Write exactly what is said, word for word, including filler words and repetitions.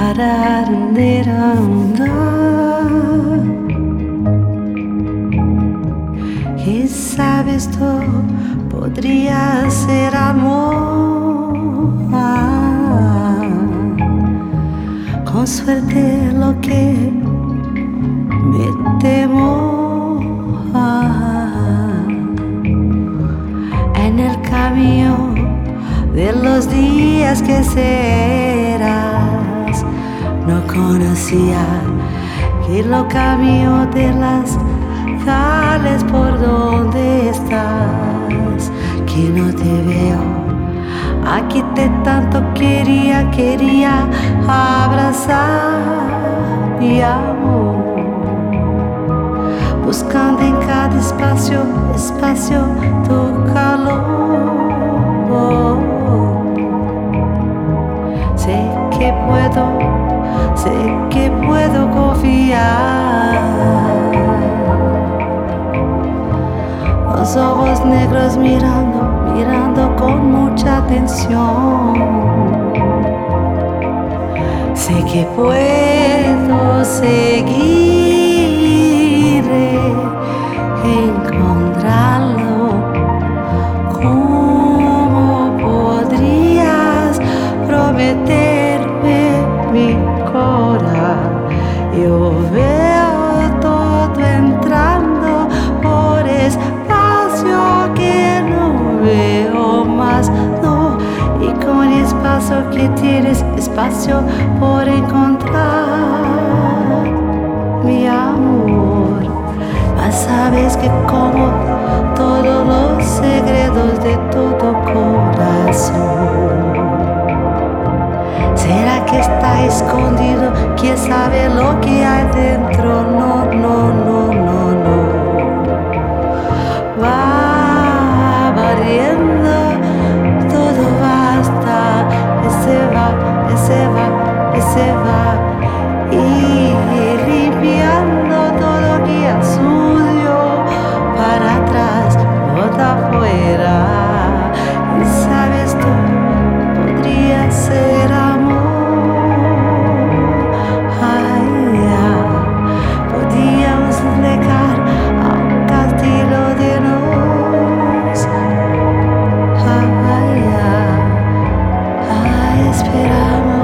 Quizá esto podría ser amor. Con suerte lo que me temo. En el camino de los días que serás, no conocía que lo camino de las calles por donde estás, que no te veo. Aquí te tanto quería, quería abrazar mi amor, buscando en cada espacio, espacio tu calor. Sé que puedo, sé que puedo confiar. Los ojos negros mirando, mirando con mucha atención. Sé que puedo seguir, encontrarlo. ¿Cómo podrías prometerme mi corazón? Yo veo todo entrando por espacio que no veo más, no. Y con espacio que tienes, espacio por encontrar mi amor. Mas sabes que como todos los secretos de todo corazón, ¿será que está escondido? ¿Quién sabe lo que hay dentro? No, no, no, no, no. Va variando, todo basta, ese va, ese va, ese va. Y limpiando todo que es sucio para atrás, bota afuera. Y sabes tú, podría ser amor. Ay, ya. Podíamos llegar a un castillo de nos. Ay, ya. Ay, esperamos.